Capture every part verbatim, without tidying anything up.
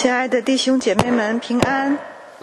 亲爱的弟兄姐妹们，平安。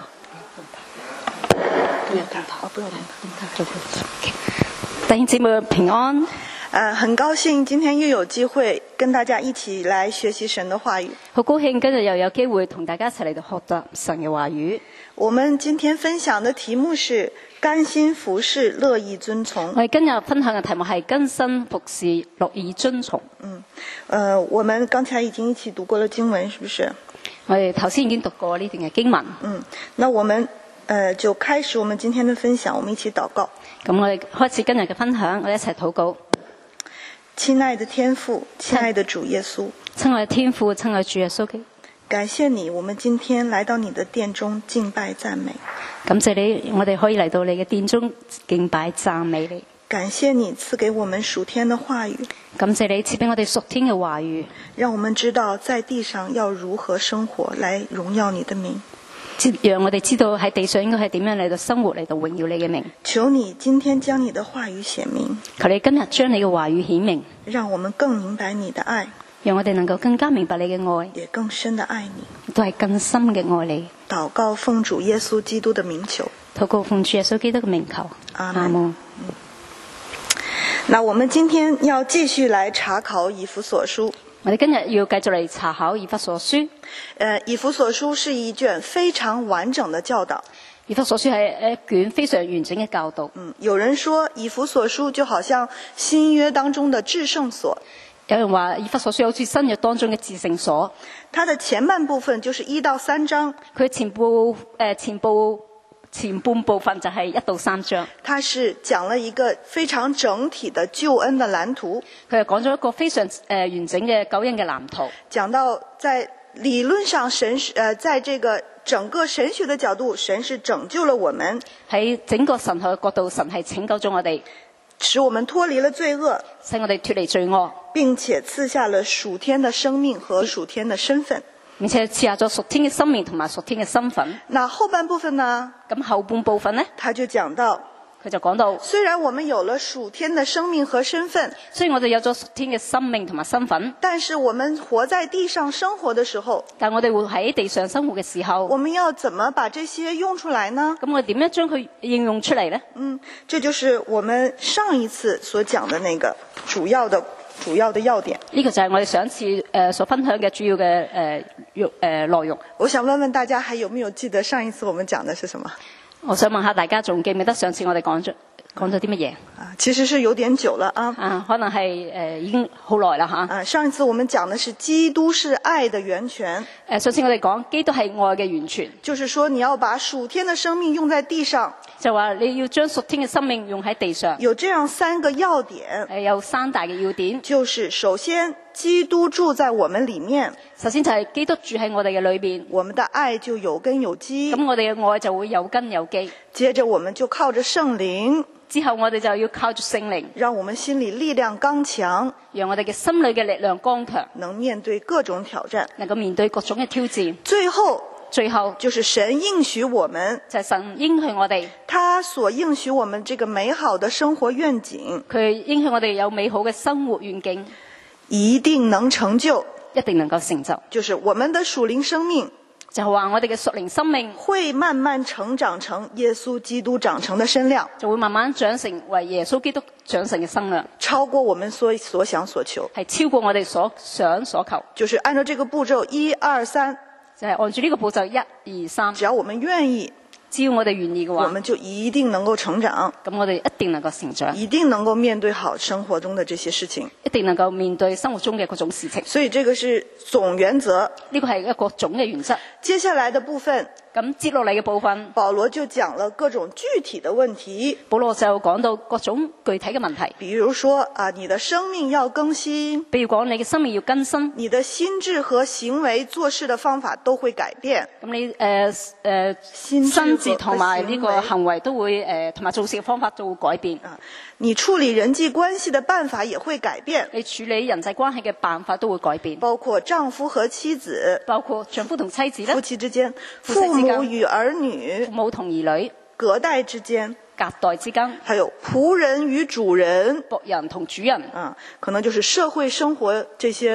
不要动它，不要动它，弟兄姊妹平安。 呃，很高興今天又有機會跟大家一起來學習神的話語。 好高興今日又有機會同大家一齊嚟到學習神嘅話語。 我們今天分享的題目是甘心服侍，樂意遵從。 我哋今日分享嘅題目係甘心服侍，樂意遵從。 嗯，呃，我們剛才已經一起讀過了經文，是不是？ 我哋頭先已經讀過呢段嘅經文。 嗯，那我們呃就開始我們今天的分享，我們一起禱告。 咁我哋開始今日嘅分享，我哋一齊禱告。 親愛的天父，親愛的主耶穌， 親愛的天父，親愛的主耶穌基督， 感謝你，我們今天來到你的殿中敬拜讚美。 感謝你，我哋可以嚟到你嘅殿中敬拜讚美你。 感謝你賜給我們屬天的話語， 感謝你賜俾我哋屬天嘅話語， 讓我們知道在地上要如何生活來榮耀你的名。 讓我哋知道喺地上應該係點樣嚟到生活，嚟到榮耀你嘅名。 求你今天將你的話語顯明， 求你今日將你嘅話語顯明， 讓我們更明白你的愛， 讓我哋能夠更加明白你嘅愛， 也更深的愛你， 都係更深嘅愛你。 禱告奉主耶穌基督的名求， 禱告奉主耶穌基督嘅名求。 阿們。 阿門。 嗯，那我們今天要繼續來查考以弗所書。 我哋今日要繼續嚟查考以弗所書。 呃，以弗所書是一卷非常完整的教導。 以弗所書係一卷非常完整嘅教導。 嗯，有人說以弗所書就好像新約當中的至聖所。 有人話以弗所書好似新約當中嘅至聖所。 它的前半部分就是一到三章。 佢前部誒、呃、前部前半部分就係一到三章。 它是講了一個非常整體的救恩的藍圖。 佢係講咗一個非常誒、呃、完整嘅救恩嘅藍圖。 講到在理論上神是呃，在這個整個神學的角度，神是拯救了我們。 喺整個神學嘅角度，神係拯救咗我哋， 使我們脫離了罪惡， 使我哋脫離罪惡， 並且賜下了屬天的生命和屬天的身份。 並且賜下咗屬天嘅生命同埋屬天嘅身份。 那後半部分呢？ 咁後半部分呢， 他就講到， 佢就講到， 雖然我們有了屬天的生命和身份， 雖然我哋有咗屬天嘅生命同埋身份， 但是我們活在地上生活的時候， 但我哋會喺地上生活嘅時候， 我們要怎麼把這些用出來呢？ 咁我哋點樣將佢應用出嚟呢？ 嗯，這就是我們上一次所講的那個主要的主要的要點。 呢個就係我哋上一次誒所分享嘅主要嘅誒用誒內容。 我想問問大家，還有沒有記得上一次我們講的是什麼？ 我想問下大家，仲記唔記得上次我哋講咗講咗啲乜嘢？ 啊，其實是有點久了啊。 啊，可能係誒、呃、已經好耐啦嚇。 啊，上一次我們講的是基督是愛的源泉。 誒，上次我哋講基督係愛嘅源泉， 就是說你要把屬天的生命用在地上， 就話你要將屬天嘅生命用喺地上。 有這樣三個要點。 誒，有三大嘅要點， 就是首先基督住在我們裡面。 首先就係基督住喺我哋嘅裏邊， 我們的愛就有根有基。 咁我哋嘅愛就會有根有基。 接着我們就靠着聖靈， 之後我哋就要靠住聖靈， 讓我們心裡力量剛強， 讓我哋嘅心裏嘅力量剛強， 能面對各種挑戰， 能夠面對各種嘅挑戰。 最後， 最後就是神應許我們， 就係神應許我哋， 他所應許我們這個美好的生活願景， 佢應許我哋有美好嘅生活願景， 一定能成就， 一定能夠成就。 就是我們的屬靈生命， 就係話我哋嘅屬靈生命會慢慢成長成耶穌基督長成的身量， 就會慢慢長成為耶穌基督長成嘅身量， 超過我們所所想所求， 係超過我哋所想所求。 就是按照這個步驟一二三， 就係按住呢個步驟一二三， 只要我們願意， 只要我哋願意嘅話， 我們就一定能夠成長， 咁我哋一定能夠成長， 一定能夠面對好生活中的這些事情， 一定能夠面對生活中嘅各種事情。 所以這個是總原則， 呢個係一個總嘅原則。 接下來的部分， 咁接落嚟嘅部分， 保羅就講了各種具體的問題。 保羅就講到各種具體嘅問題， 比如說啊，你的生命要更新， 比如講你嘅生命要更新， 你的心智和行為做事的方法都會改變。 咁你誒誒心智同埋呢個行為都會誒同埋做事嘅方法都會改變。 啊，你處理人際關係的辦法也會改變。 你處理人際關係嘅辦法都會改變， 包括丈夫和妻子， 包括丈夫同妻子咧， 夫妻之間，父母與兒女， 父母同兒女， 隔代之間， 隔代之間， 還有僕人與主人， 僕人同主人， 啊，可能就是社會生活這些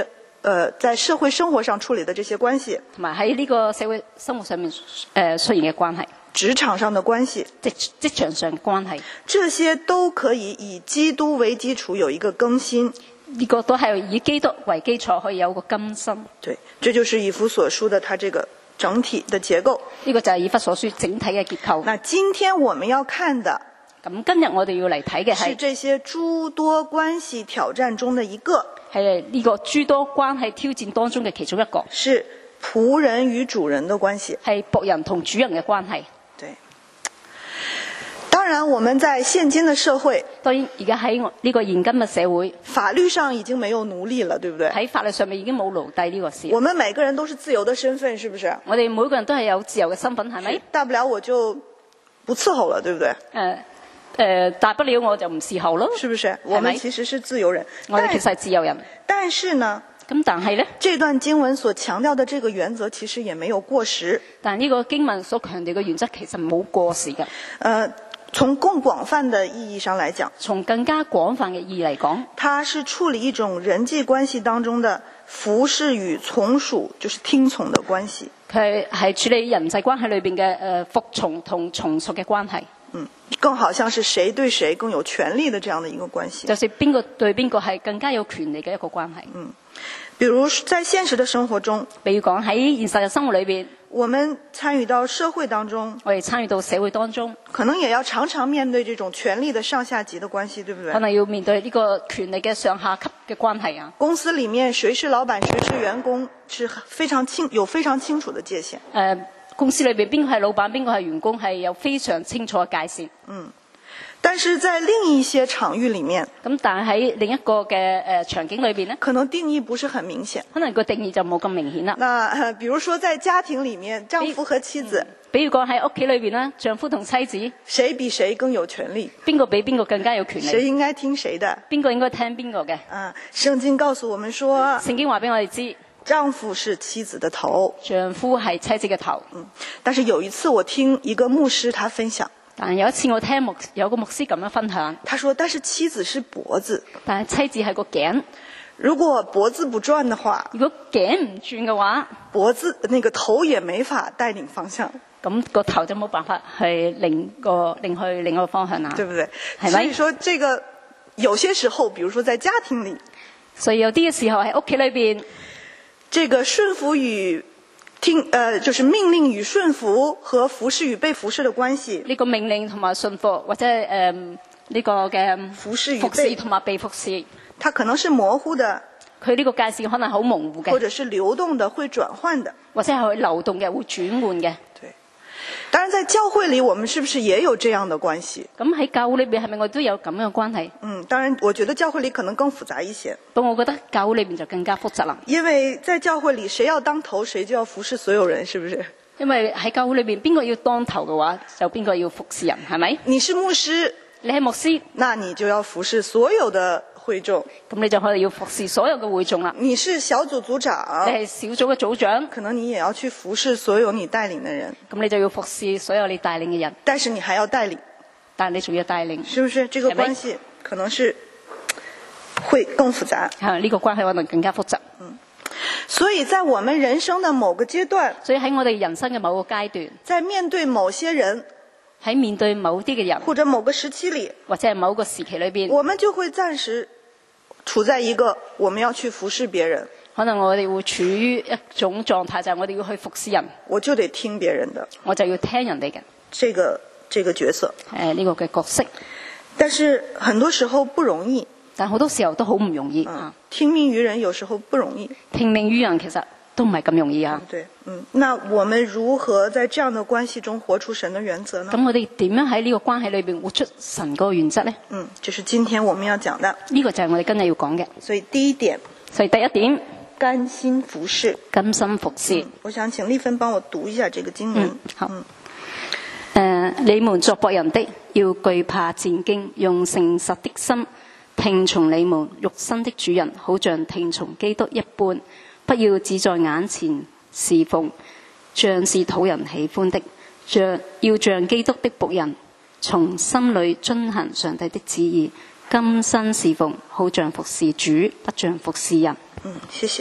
呃在社會生活上處理的這些關係， 同埋喺呢個社會生活上面誒出現嘅關係， 職場上的關係， 職職場上嘅關係， 這些都可以以基督為基礎有一個更新。 呢個都係以基督為基礎可以有個更新。 對，這就是以弗所書的它這個整體的結構。 呢個就係以弗所書整體嘅結構。 那今天我們要看的， 咁今日我哋要嚟睇嘅係是這些諸多關係挑戰中的一個， 係呢個諸多關係挑戰當中嘅其中一個， 是僕人與主人的關係， 係僕人同主人嘅關係。 對。當然我們在現今的社會， 當然而家喺呢個現今嘅社會， 法律上已經沒有奴隸了，對不對？ 喺法律上面已經冇奴隸呢個事。 我們每個人都是自由的身份，是不是？ 我哋每個人都係有自由嘅身份，係咪？ 大不了我就不伺候了，對不對？ 誒誒，大不了我就唔伺候咯， 是不是？我們其實是自由人， 我哋其實係自由人。 但是呢， 咁但係咧， 這段經文所強調的這個原則其實也沒有過時。 但呢個經文所強調嘅原則其實冇過時嘅。 呃，從更廣泛的意義上來講， 從更加廣泛嘅意義嚟講， 它是處理一種人際關係當中的服侍與從屬，就是聽從的關係。 佢係處理人際關係裏邊嘅誒服從同從屬嘅關係。 嗯，更好像是誰對誰更有權利的這樣的一個關係。 就是邊個對邊個係更加有權利嘅一個關係。 嗯，比如在現實的生活中， 比如講喺現實嘅生活裏邊， 我們參與到社會當中， 我哋參與到社會當中， 可能也要常常面對這種權力的上下級的關係，對不對？ 可能要面對呢個權力嘅上下級嘅關係啊。 公司裡面誰是老闆，誰是員工，是非常清有非常清楚的界限。 誒、呃，公司裏邊邊個係老闆，邊個係員工，係有非常清楚嘅界線。 嗯。但是在另一些場域裡面， 咁但係喺另一個嘅誒、呃、場景裏邊呢， 可能定義不是很明顯。 可能個定義就冇咁明顯啦。 那、呃、比如說在家庭裡面，丈夫和妻子， 嗯、比如講喺屋企裏邊呢，丈夫同妻子， 誰比誰更有權利？ 邊個比邊個更加有權利？ 誰應該聽誰的？ 邊個應該聽邊個嘅？ 啊，聖經告訴我們說， 聖經話俾我哋知， 丈夫是妻子的頭， 丈夫係妻子嘅頭。 嗯，但是有一次我聽一個牧師他分享。 但有一次我聽牧有個牧師咁樣分享， 他說：但是妻子是脖子， 但係妻子係個頸。 如果脖子不轉的話， 如果頸唔轉嘅話， 脖子那個頭也沒法帶領方向。 咁個頭就冇辦法去領個領去另一個方向啦， 對不對？ 係咪？ 所以說，這個有些時候，比如說在家庭裡， 所以有啲嘅時候喺屋企裏邊， 這個順服與聽，呃，就是命令與順服和服侍與被服侍的關係。 呢個命令同埋順服，或者係誒呢個嘅服侍與服侍同埋被服侍， 它可能是模糊的。 佢呢個界線可能好模糊嘅， 或者是流動的，會轉換的， 或者係會流動嘅，會轉換嘅。 對。當然，在教會裡，我們是不是也有這樣的關係？ 咁喺教會裏邊係咪我都有咁樣嘅關係？ 嗯，當然，我覺得教會裡可能更複雜一些。 不過我覺得教會裏邊就更加複雜啦。 因為在教會裡，誰要當頭，誰就要服侍所有人，是不是？ 因為喺教會裏邊，邊個要當頭嘅話，就邊個要服侍人，係咪？ 你是牧師， 你係牧師， 那你就要服侍所有的會眾。 咁你就可能要服侍所有嘅會眾啦。 你是小組組長， 你係小組嘅組長， 可能你也要去服侍所有你帶領的人。 咁你就要服侍所有你帶領嘅人。 但是你還要帶領， 但係你仲要帶領， 是不是？這個關係可能是會更複雜。 係呢個關係可能更加複雜。 嗯，所以在我們人生的某個階段， 所以喺我哋人生嘅某個階段， 在面對某些人， 喺面對某啲嘅人， 或者某個時期裡， 或者係某個時期裏邊， 我們就會暫時處在一個我們要去服侍別人。 可能我哋會處於一種狀態，就係我哋要去服侍人， 我就得聽別人的， 我就要聽人哋嘅這個這個角色。 誒呢個嘅角色， 但是很多時候不容易， 但好多時候都好唔容易啊。 聽命於人有時候不容易， 聽命於人其實都唔係咁容易啊。 對，嗯，那我們如何在這樣的關係中活出神的原則呢？ 咁我哋點樣喺呢個關係裏邊活出神嗰個原則呢？ 嗯，就是今天我們要講的。 呢個就係我哋今日要講嘅。 所以第一點， 所以第一點， 甘心服侍。 甘心服侍。 嗯，我想請麗芬幫我讀一下這個經文。 嗯，好。 嗯誒、呃，你們作僕人的，要懼怕戰兢，用誠實的心聽從你們肉身的主人，好像聽從基督一般。不要只在眼前侍奉，像是討人喜歡的，像要像基督的僕人，從心裏遵行上帝的旨意，甘心侍奉，好像服侍主，不像服侍人。 嗯，謝謝。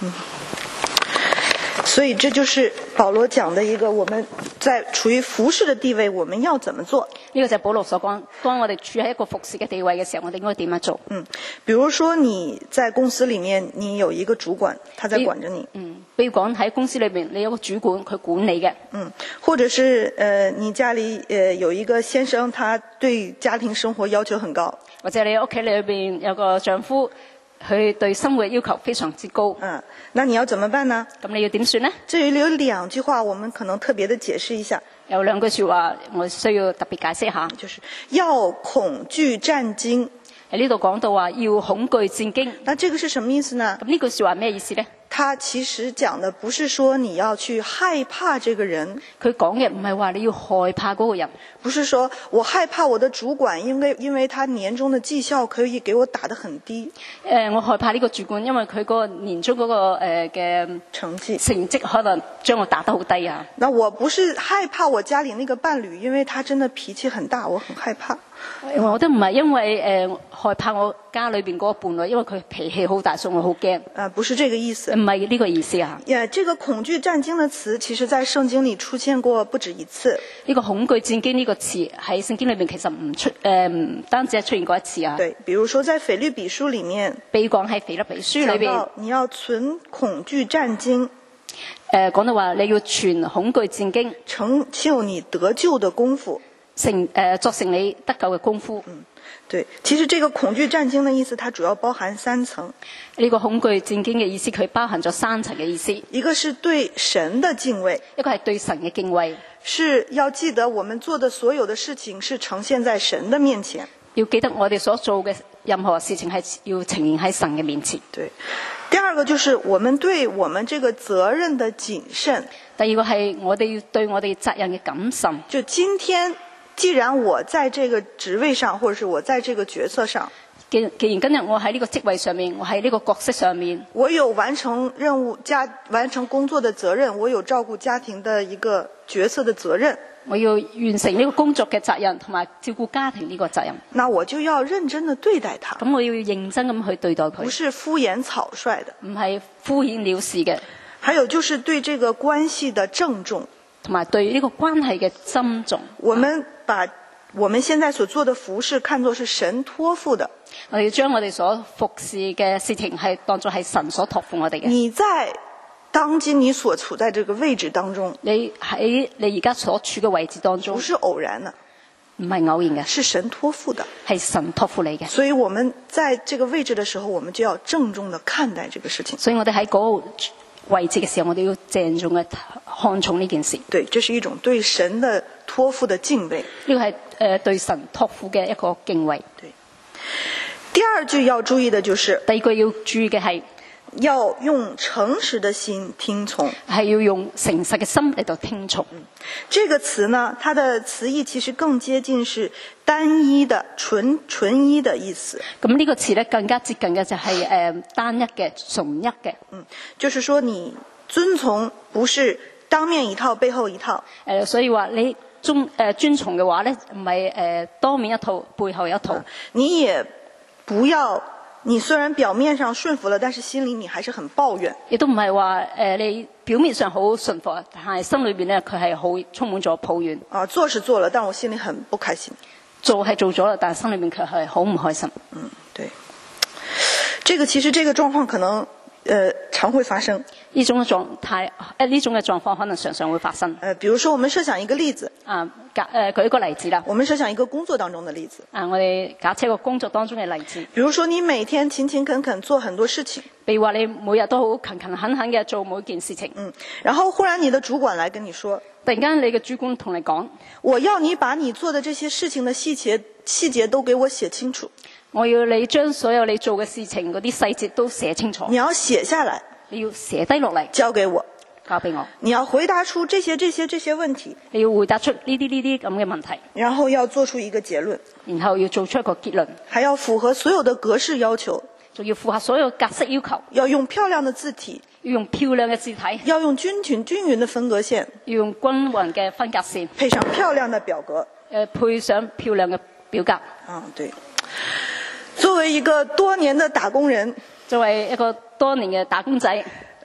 嗯。所以这就是保羅講的一個，我們在處於服侍的地位，我們要怎麼做？ 呢個就係保羅所講，當我哋處喺一個服侍嘅地位嘅時候，我哋應該點樣做？ 嗯，比如說你在公司裡面，你有一個主管，他在管着你。 嗯，比如講喺公司裏邊，你有個主管，佢管你嘅。 嗯，或者是呃，你家裡呃有一個先生，他對家庭生活要求很高。 或者你屋企裏邊有個丈夫。佢對生活要求非常之高。 嗯，那你要怎麼辦呢？ 咁你要點算呢？ 這裡有兩句話，我們可能特別的解釋一下。 有兩句說話，我需要特別解釋一下。 就是要恐懼戰驚。 喺呢度講到話要恐懼戰驚。 那這個是什麼意思呢？ 咁呢句說話咩意思呢？ 他其實講的不是說你要去害怕這個人， 佢講嘅唔係話你要害怕嗰個人， 不是說我害怕我的主管，因為因為他年終的績效可以給我打得很低。 誒、呃，我害怕呢個主管，因為佢嗰個年終嗰、那個誒嘅、呃、 成績成績可能將我打得好低啊。 那我不是害怕我家裡那個伴侶，因為他真的脾氣很大，我很害怕。 我都唔係因為誒、呃、害怕我家裏邊嗰個伴侶，因為佢脾氣好大，所以我好驚。 啊，不是這個意思。 唔係呢個意思啊。 呀，這個恐懼戰驚的詞，其實在聖經裡出現過不止一次。 呢個恐懼戰驚呢個詞喺聖經裏邊其實唔出誒唔單止係出現過一次啊。 對，比如說在腓立比書裡面， 比如講喺腓立比書裏邊， 你要存恐懼戰驚。 誒講到話你要存恐懼戰驚， 成就你得救的功夫。 成誒、呃、作成你得救嘅功夫。 嗯，對，其實這個恐懼戰驚的意思，它主要包含三層。 呢、這個恐懼戰驚嘅意思，佢包含咗三層嘅意思。 一個是對神的敬畏， 一個係對神嘅敬畏， 是要記得我們做的所有的事情是呈現在神的面前。 要記得我哋所做嘅任何事情係要呈現喺神嘅面前。 對，第二個就是我們對我們這個責任的謹慎。 第二個係我哋要對我哋責任嘅謹慎。 就今天。既然我在這個職位上，或者是我在這個角色上， 既既然今日我喺呢個職位上面，我喺呢個角色上面， 我有完成任務、家完成工作的責任，我有照顧家庭的一個角色的責任， 我要完成呢個工作嘅責任，同埋照顧家庭呢個責任， 那我就要認真的對待他。 咁我要認真咁去對待佢， 不是敷衍草率的， 唔係敷衍了事嘅。 還有就是對這個關係的鄭重， 同埋對呢個關係嘅珍重。 我們把我們現在所做的服事看作是神託付的。 我哋要將我哋所服侍嘅事情係當作係神所託付我哋嘅。 你在當今你所處在這個位置當中， 你喺你而家所處嘅位置當中， 不是偶然的， 唔係偶然嘅， 是神託付的， 係神託付你嘅。 所以我們在這個位置的時候，我們就要鄭重的看待這個事情。 所以我哋喺嗰個位置嘅時候，我哋要鄭重嘅看重呢件事。 對，這是一種對神的託付的敬畏。 呢個係誒對神託付嘅一個敬畏。 對。第二句要注意的就是， 第二句要注意嘅係要用誠實的心聽從， 係要用誠實嘅心嚟到聽從。 嗯，這個詞呢，它的詞義其實更接近是單一的、純純一的意思。 咁呢個詞咧更加接近嘅就係、是、誒、呃、單一嘅、純一嘅。 嗯，就是說你遵從不是當面一套背後一套。 誒、呃，所以話你遵誒遵從嘅話咧，唔係誒當面一套背後一套。 嗯，你也不要。你雖然表面上順服了，但是心裡你還是很抱怨。 亦都唔係話誒，你表面上好順服，但係心裏邊咧佢係好充滿咗抱怨。 啊，做是做了，但我心裡很不開心。 做係做咗啦，但係心裏面卻係好唔開心。 嗯，對。這個其實這個狀況可能，呃，常會發生。 呢種嘅狀態，誒呢種嘅狀況可能常常會發生。 呃，比如說我們設想一個例子。 啊，假誒舉一個例子啦。 我們設想一個工作當中的例子。 啊，我哋假設一個工作當中嘅例子。 比如說你每天勤勤懇懇做很多事情。 譬如話你每日都好勤勤懇懇嘅做每件事情。 嗯。然後忽然你的主管來跟你說， 突然間你嘅主管同你講， 我要你把你做的這些事情的細節細節都給我寫清楚。 我要你將所有你做嘅事情嗰啲細節都寫清楚。 你要寫下來。 你要寫低落嚟， 交給我， 交俾我。 你要回答出這些、這些、這些問題。 你要回答出呢啲呢啲咁嘅問題， 然後要做出一個結論， 然後要做出一個結論， 還要符合所有的格式要求， 仲要符合所有格式要求。 要用漂亮的字體， 要用漂亮嘅字體， 要用均勻均勻的分隔線， 要用均勻嘅分隔線， 配上漂亮的表格。 誒，配上漂亮嘅表格。 啊，對。作為一個多年的打工人， 作為一個多年嘅打工仔，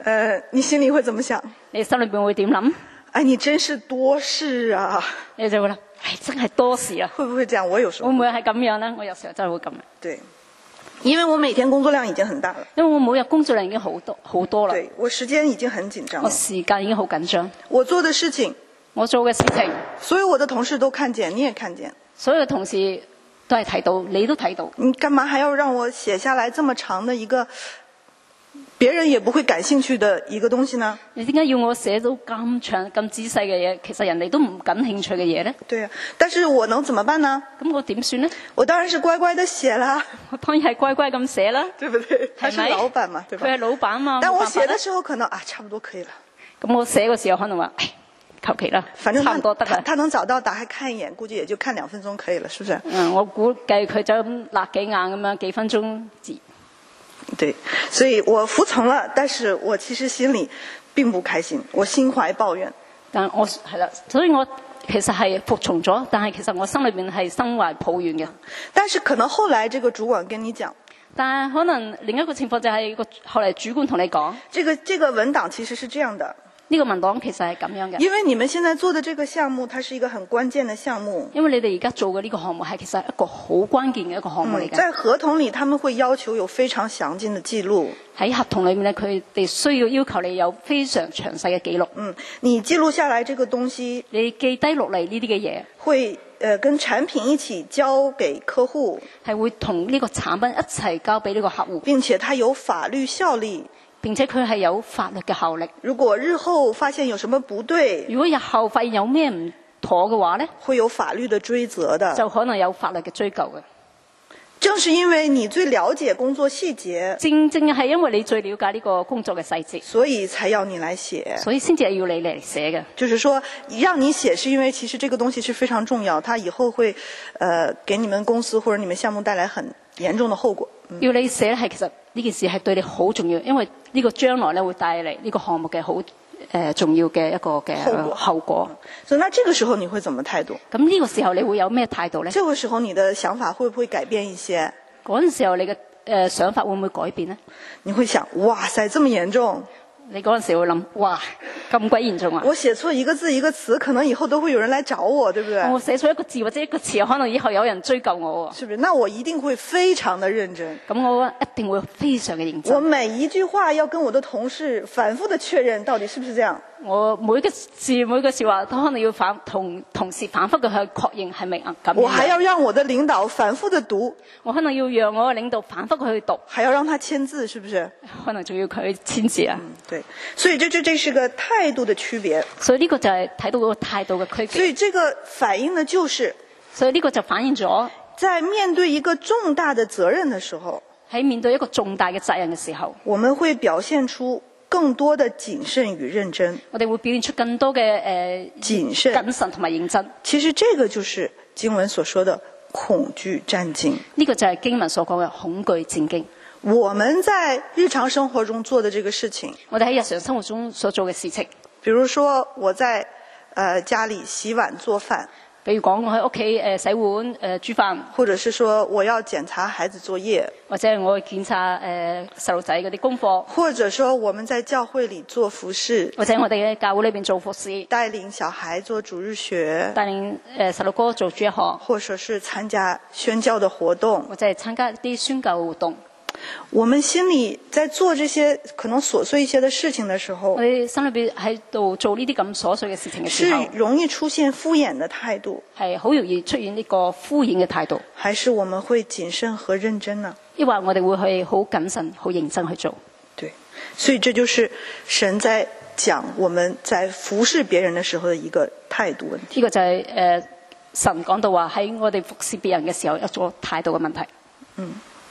呃，你心裡會怎麼想？ 你心裏邊會點諗？ 哎，你真是多事啊！ 你就會諗，唉，真係多事啊！ 會不會這樣？我有時候會唔會係咁樣呢？我有時候真係會咁。 對，因為我每天工作量已經很大了。 因為我每日工作量已經好多好多啦。 對，我時間已經很緊張了。 我時間已經好緊張。 我做的事情， 我做嘅事情， 所有我的同事都看見，你也看見。 所有同事都係睇到，你都睇到。 你幹嘛還要讓我寫下來這麼長的一個別人也不會感興趣的一個東西呢？ 你點解要我寫到咁長咁仔細嘅嘢？其實人哋都唔感興趣嘅嘢呢？ 對啊，但是我能怎麼辦呢？ 咁我點算呢？ 我當然是乖乖的寫啦。 我當然係乖乖咁寫啦， 對不對？他是老闆嘛，對吧？ 佢係老闆嘛。 但我寫的時候可能啊，差不多可以了。 咁我寫嘅時候可能話，唉，求其啦， 反正差唔多得啦。 他能找到，打開看一眼，估計也就看兩分鐘可以了，是不是？ 嗯，我估計佢就咁揦幾眼咁樣，幾分鐘字。 對，所以我服從了，但是我其實心裡並不開心，我心懷抱怨。 但我係啦，所以我其實係服從咗，但係其實我心裏面係心懷抱怨嘅。 但是可能後來這個主管跟你講， 但係可能另一個情況就係個後嚟主管同你講， 這個這個文檔其實是這樣的。 呢個文檔其實係咁樣嘅， 因為你們現在做的這個項目，它是一個很關鍵的項目。 因為你哋而家做嘅呢個項目係其實一個好關鍵嘅一個項目嚟嘅。 在合同裡，他們會要求有非常詳盡的記錄。 喺合同裡面咧，佢哋需要要求你有非常詳細嘅記錄。 嗯，你記錄下來這個東西， 你記低落嚟呢啲嘅嘢， 會呃跟產品一起交給客戶， 係會同呢個產品一齊交俾呢個客戶， 並且它有法律效力。 並且佢係有法律嘅效力。 如果日後發現有什麼不對， 如果日後發現有咩唔妥嘅話呢， 會有法律的追責的， 就可能有法律嘅追究嘅。 正是因為你最了解工作細節， 正正係因為你最了解呢個工作嘅細節， 所以才要你來寫， 所以先至係要你嚟寫嘅。 就是說讓你寫，是因為其實這個東西是非常重要，它以後會呃給你們公司或者你們項目帶來很嚴重的後果。嗯、 要你寫係其實呢件事係對你好重要，因為呢個將來咧會帶嚟呢個項目嘅好誒重要嘅一個嘅後果。後果。 所以，那這個時候你會怎麼態度？ 咁呢個時候你會有咩態度咧？ 這個時候你的想法會不會改變一些？ 嗰陣時候你嘅誒、呃、想法會唔會改變呢？ 你會想，哇塞，這麼嚴重！ 你嗰陣時會諗，哇，咁鬼嚴重啊！ 我寫錯一個字一個詞，可能以後都會有人來找我，對不對？ 我寫錯一個字或者一個詞，可能以後有人追究我。 是不是？那我一定會非常的認真。 咁我一定會非常嘅認真。 我每一句話要跟我的同事反覆的確認，到底是不是這樣？我每個字每個說話都可能要反同同事反覆嘅去確認係咪咁。 我還要讓我的領導反覆的讀， 我可能要讓我嘅領導反覆去讀， 還要讓他簽字，是不是？ 可能仲要佢簽字啊、嗯。 對，所以這這這是個態度的區別。 所以呢個就係睇到嗰個態度嘅區別。 所以這個反映的就是， 所以呢個就反映咗在面對一個重大的責任的時候， 喺面對一個重大嘅責任嘅時候， 我們會表現出更多的謹慎與認真。 我哋會表現出更多嘅誒、呃、 謹慎、 謹慎同埋認真。 其實這個就是經文所說的恐懼戰兢。 呢個就係經文所講嘅恐懼戰兢。 我們在日常生活中做的這個事情， 我哋喺日常生活中所做嘅事情， 比如說我在呃家裏洗碗做飯， 比如講我喺屋企誒洗碗誒煮飯， 或者是說我要檢查孩子作業， 或者我去檢查誒細路仔嗰啲功課， 或者說我們在教會裏做服事， 或者我哋喺教會裏邊做服事， 帶領小孩做主日學， 帶領誒細路哥做主日學， 或者是參加宣教的活動， 或者係參加啲宣教活動。 我們心裏在做這些可能瑣碎一些的事情的時候， 我哋心裏邊喺度做呢啲咁瑣碎嘅事情嘅時候， 是容易出現敷衍的態度， 係好容易出現呢個敷衍嘅態度， 還是我們會謹慎和認真呢？ 抑或我哋會去好謹慎、好認真去做？ 對，所以這就是神在講我們在服侍別人的時候的一個態度問題。 呢個就係、是、誒、呃、神講到話喺我哋服侍別人嘅時候有咗態度嘅問題。 嗯。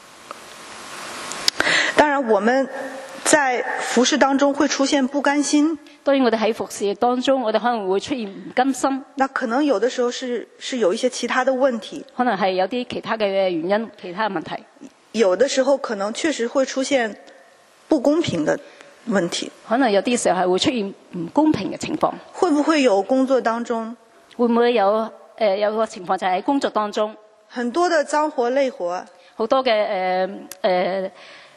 當然，我們在服侍當中會出現不甘心。 當然，我哋喺服侍當中，我哋可能會出現唔甘心。 那可能有的時候是是有一些其他的問題， 可能係有啲其他嘅原因、其他嘅問題。 有的時候可能確實會出現不公平的問題。 可能有啲時候係會出現唔公平嘅情況。 會不會有工作當中？ 會唔會有誒、呃、有個情況就係喺工作當中， 很多的髒活累活， 好多嘅誒誒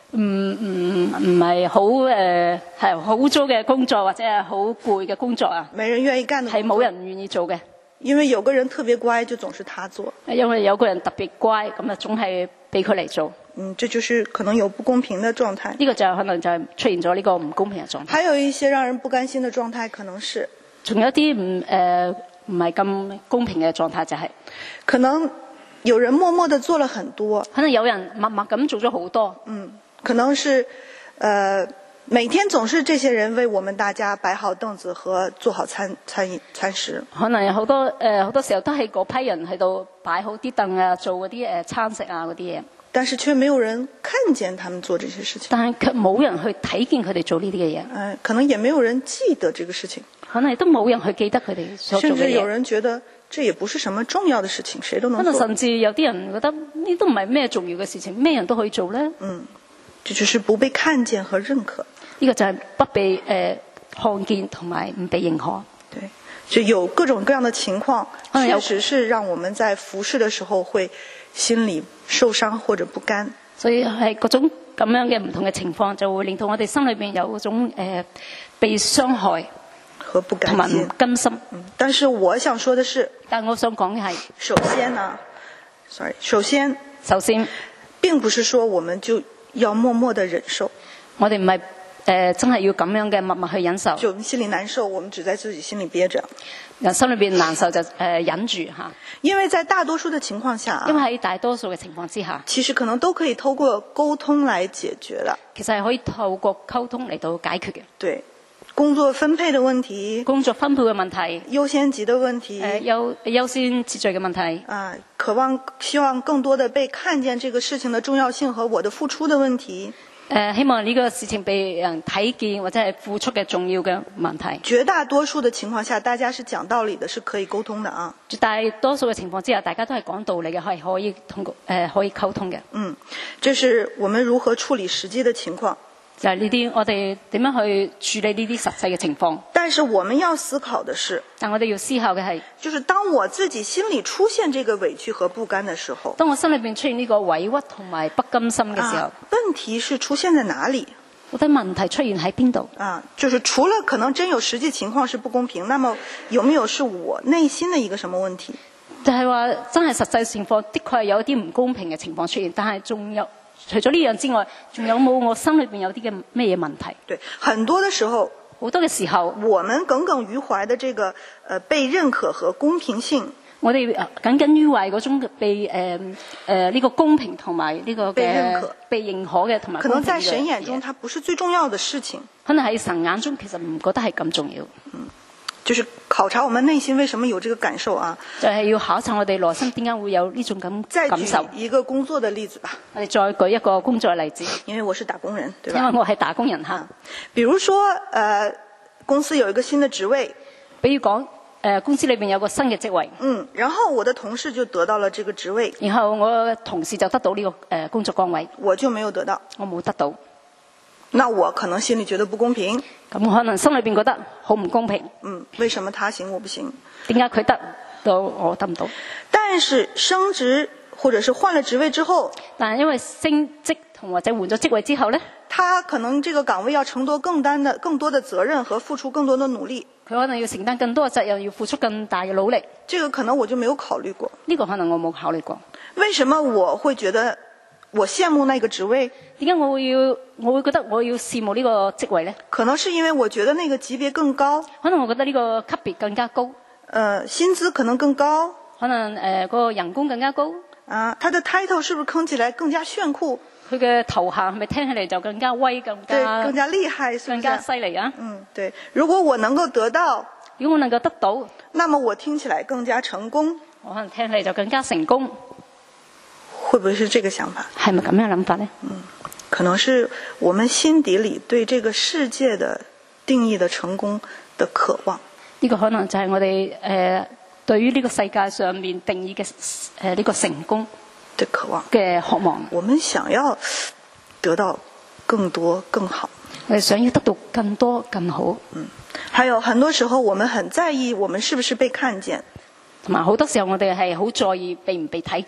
唔唔唔係好誒係好污糟嘅工作或者係好攰嘅工作啊， 沒人願意幹的工作， 係冇人願意做嘅。 因為有個人特別乖，就總是他做。 因為有個人特別乖，咁啊總係俾佢嚟做。 嗯，這就是可能有不公平的狀態。 呢個就可能就係出現咗呢個唔公平嘅狀態。 還有一些讓人不甘心的狀態，可能是仲有啲唔誒唔係咁公平嘅狀態，就係、是、 可能有人默默地做了很多， 可能有人默默咁做咗好多。 嗯，可能是呃每天總是這些人為我們大家擺好凳子和做好餐餐飲餐食。 可能有好多誒好、呃、多時候都係嗰批人喺度擺好啲凳啊，做嗰啲誒餐食啊嗰啲嘢。 但是卻沒有人看見他們做這些事情。 但係卻冇人去睇見佢哋做呢啲嘅嘢。 呃，可能也沒有人記得這個事情。 可能都冇人去記得佢哋所做嘅嘢。 甚至有人覺得這也不是什麼重要的事情，誰都能做。 可能甚至有啲人覺得呢都唔係咩重要嘅事情，咩人都可以做咧。 嗯，這就是不被看見和認可。 呢、這個就係不被誒、呃、看見同埋唔被認可。 對，就有各種各樣的情況，確實是讓我們在服侍的時候會心裏受傷或者不甘。 所以係各種咁樣嘅唔同嘅情況，就會令到我哋心裏邊有嗰種誒、呃、被傷害和不甘同埋唔甘心。 嗯，但是我想說的是， 但我想講嘅係， 首先呢 ，sorry， 首先， 首先並不是說我們就要默默的忍受， 我哋唔係誒真係要咁樣嘅默默去忍受。 就我們心裏難受，我們只在自己心裏憋着。 人心裏邊難受就誒、呃、忍住嚇。 因為在大多數的情況下， 因為喺大多數嘅情況之下， 其實可能都可以透過溝通來解決的。 其實係可以透過溝通嚟到解決嘅。 對，工作分配的問題， 工作分配嘅問題， 優先級的問題， 誒優優先秩序嘅問題。 啊，渴望希望更多的被看見這個事情的重要性和我的付出的問題。 誒、呃，希望呢個事情被人睇見或者係付出嘅重要嘅問題。 絕大多數的情況下，大家是講道理的，是可以溝通的啊。 絕大多數嘅情況之下，大家都係講道理嘅，係可以通過誒、呃、可以溝通嘅。 嗯，這是我們如何處理實際的情況。 就係呢啲，我哋點樣去處理呢啲實際嘅情況？ 但是我們要思考的是， 但我哋要思考嘅係， 就是當我自己心裏出現這個委屈和不甘的時候， 當我心裏邊出現呢個委屈同埋不甘心嘅時候， 啊，問題是出現在哪裏？ 我覺得問題出現喺邊度？ 啊，就是除了可能真有實際情況是不公平，那麼有沒有是我內心的一個什麼問題？ 就係話真係實際情況，的確係有一啲唔公平嘅情況出現，但係仲有。除咗呢樣之外，仲有冇我心裏邊有啲嘅咩嘢問題？ 對，很多的時候， 好多嘅時候， 我們耿耿於懷的這個，呃，被認可和公平性， 我哋耿耿於懷嗰種被誒誒呢個公平同埋呢個被認可、 被認可嘅同埋， 可能在神眼中，它不是最重要的事情。 可能喺神眼中，其實唔覺得係咁重要。 嗯。就是考察我們內心為什麼有這個感受啊？ 就係要考察我哋內心點解會有呢種感感受。 再舉一個工作的例子吧。 我哋再舉一個工作的例子。因為我是打工人，對吧？ 因為我係打工人哈、啊。 比如說，呃，公司有一個新的職位。 比如講，誒、呃，公司裏邊有個新嘅職位。 嗯，然後我的同事就得到了這個職位。 然後我同事就得到呢、這個誒、呃、工作崗位。 我就沒有得到。 我冇得到。 那我可能心裏覺得不公平， 咁我可能心裏邊覺得好唔公平。 嗯，為什麼他行我不行？ 點解佢得到我得唔到？ 但是升職或者是換了職位之後， 但係因為升職同或者換咗職位之後呢， 他可能這個崗位要承擔更擔的更多的責任和付出更多的努力。 佢可能要承擔更多嘅責任，要付出更大嘅努力。 這個可能我就沒有考慮過。 呢個可能我冇考慮過。 為什麼我會覺得？我羨慕那個職位， 點解我會要我會覺得我要羨慕呢個職位呢？ 可能是因為我覺得那個級別更高， 可能我覺得呢個級別更加高， 呃，薪資可能更高， 可能誒嗰、呃那個人工更加高。 啊，他的 title 是不是聽起來更加炫酷？ 佢嘅頭銜係咪聽起嚟就更加威、更加對更加厲害，是不是更加犀利啊？ 嗯，對。如果我能夠得到， 如果我能夠得到， 那麼我聽起來更加成功， 我可能聽起嚟就更加成功。 會不會是這個想法？ 係咪咁樣諗法呢？ 嗯，可能是我們心底裏對這個世界的定義的成功的渴望。 呢個可能就係我哋誒、呃、對於呢個世界上面定義嘅誒呢個成功的渴望嘅渴望。 我們想要得到更多更好。 我哋想要得到更多更好。 嗯，還有很多時候我們很在意我們是不是被看見。 同埋好多時候我哋係好在意被唔被睇見啊。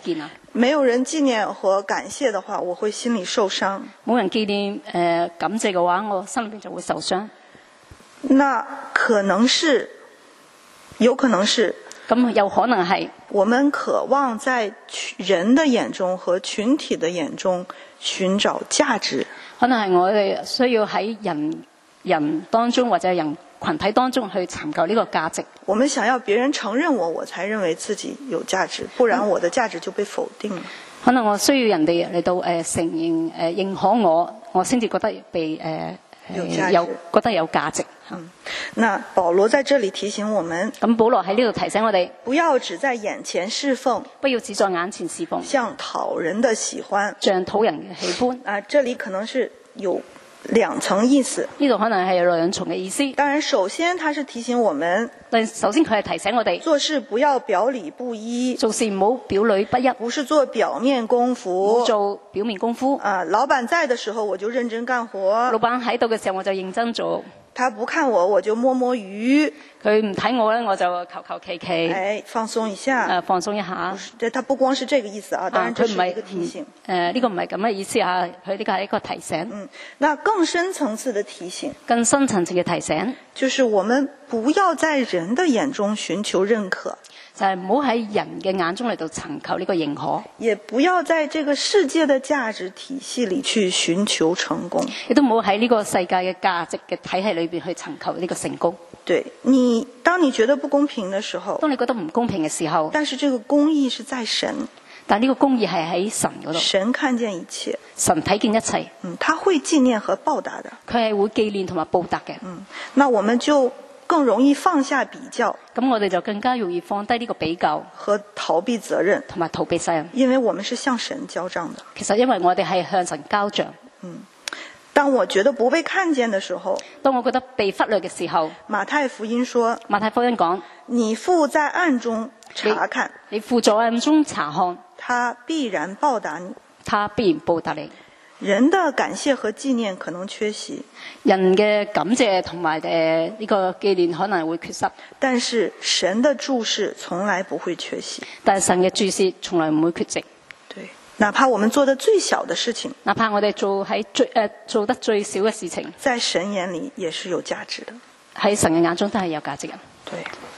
沒有人紀念和感謝的話，我會心裡受傷。 冇人紀念誒、呃、感謝嘅話，我心裏邊就會受傷。 那可能是，有可能是， 咁有可能係我們渴望在人的眼中和群體的眼中尋找價值。 可能係我哋需要喺人人當中或者人群體當中去尋求呢個價值。 我們想要別人承認我，我才認為自己有價值，不然我的價值就被否定了。 可能我需要人哋嚟到誒、呃、承認誒、呃、認可我，我先至覺得被誒、呃、 有價值， 有覺得有價值。 嗯，那保羅在這裡提醒我們， 咁保羅喺呢度提醒我哋， 不要只在眼前侍奉， 不要只在眼前侍奉， 像討人的喜歡， 像討人嘅喜歡。 啊，這裡可能是有兩層意思， 呢度可能係有兩重嘅意思。 當然，首先他是提醒我們， 但首先佢係提醒我哋做事不要表裏不一， 做事唔好表裏不一， 不是做表面功夫， 做表面功夫。 啊，老闆在的時候我就認真幹活， 老闆喺度嘅時候我就認真做。 他不看我，我就摸摸魚。 佢唔睇我咧，我就求求其其。 哎，放鬆一下。 誒，放鬆一下。 這他不光是這個意思啊，當然這是一個提醒。 誒，呢個唔係咁嘅意思啊，佢呢個係一個提醒。 嗯，那更深層次的提醒， 更深層次嘅提醒， 就是我們不要在人的眼中尋求認可。 就係唔好喺人嘅眼中嚟到尋求呢個認可， 也不要在這個世界的價值體系裏去尋求成功， 亦都唔好喺呢個世界嘅價值嘅體系裏邊去尋求呢個成功。 對你，當你覺得不公平的時候， 當你覺得唔公平嘅時候， 但是這個公義是在神， 但呢個公義係喺神嗰度， 神看見一切， 神睇見一切， 嗯，他會紀念和報答的， 佢係會紀念同埋報答嘅。 嗯，那我們就更容易放下比較， 咁我哋就更加容易放低呢個比較和逃避責任， 同埋逃避責任， 因為我們是向神交賬的。 其實因為我哋係向神交賬。 嗯，當我覺得不被看見的時候， 當我覺得被忽略嘅時候， 馬太福音說， 馬太福音講， 你父在暗中查看， 你父在暗中查看， 他必然報答你， 他必然報答你。 人的感謝和紀念可能缺席， 人嘅感謝同埋誒呢個紀念可能會缺失， 但是神的注視從來不會缺席。 但係神嘅注視從來唔會缺席。 對，哪怕我們做的最小的事情， 哪怕我哋做喺最誒、呃、做得最少嘅事情， 在神眼裏也是有價值的。 喺神嘅眼中都係有價值嘅。 對。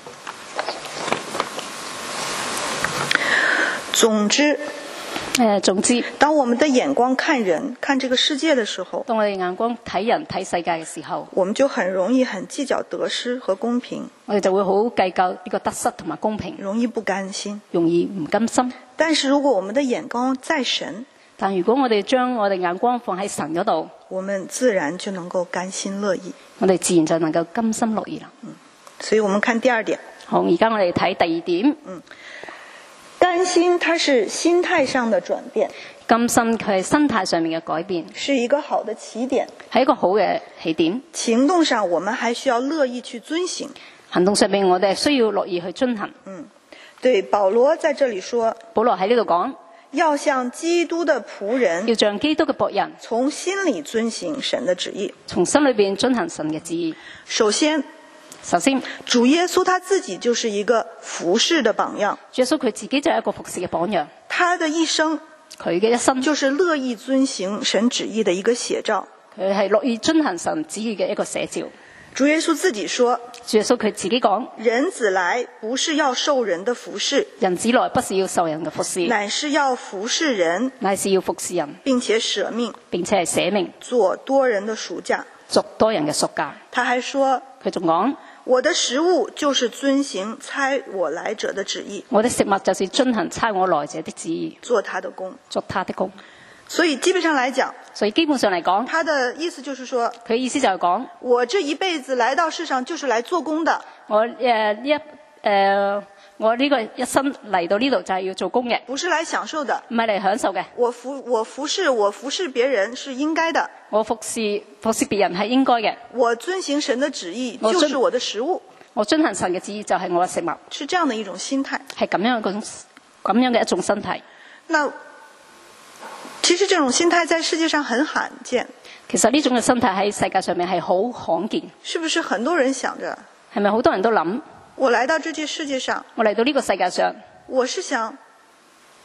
總之。 誒，總之， 當我們的眼光看人、看這個世界的時候， 當我哋眼光睇人、睇世界嘅時候， 我們就很容易很計較得失和公平， 我哋就會好計較呢個得失同埋公平， 容易不甘心， 容易唔甘心。 但是如果我們的眼光在神， 但如果我哋將我哋眼光放喺神嗰度， 我們自然就能夠甘心樂意， 我哋自然就能夠甘心樂意啦。 嗯，所以我們看第二點。 好，而家我哋睇第二點。 嗯。甘心，它是心態上的轉變。 甘心佢係心態上面嘅改變， 是一個好的起點， 係一個好嘅起點。 行動上，我們還需要樂意去遵行。 行動上面，我哋需要樂意去遵行。 嗯，對，保羅在這裡說， 保羅喺呢度講， 要像基督的僕人， 要像基督嘅僕人， 從心裡遵行神的旨意， 從心裏邊遵行神嘅旨意。 首先。 首先， 主耶穌他自己就是一個服侍的榜樣。 主耶穌佢自己就係一個服侍嘅榜樣。 他的一生， 佢嘅一生就是樂意遵行神旨意的一個寫照。 佢係樂意遵行神旨意嘅一個寫照。 主耶穌自己說， 主耶穌佢自己講， 人子來不是要受人的服侍， 人子來不是要受人嘅服侍， 乃是要服侍人， 乃是要服侍人， 並且捨命， 並且係捨命， 做多人的贖價， 作多人嘅贖價。 他還說， 佢仲講， 我的食物就是遵行差我來者的旨意， 我的食物就是遵行差我來者的旨意， 做他的工， 作他的工。 所以基本上來講， 所以基本上嚟講， 他的意思就是說， 佢意思就係講， 我這一輩子來到世上就是來做工的。 我誒一誒我呢個一生嚟到呢度就係要做工嘅， 不是來享受的， 唔係嚟享受嘅。 我服我服侍我服侍別人是應該的， 我服侍服侍別人係應該嘅。 我遵行神的旨意就是我的食物， 我遵行神嘅旨意就係我嘅食物， 是這樣的一種心態， 係咁樣嗰種咁樣嘅一種心態。 那其實這種心態在世界上很罕見。 其實呢種嘅心態喺世界上面係好罕見。 是不是很多人想着？ 係咪好多人都諗？ 我來到這個世界上， 我嚟到呢個世界上， 我是想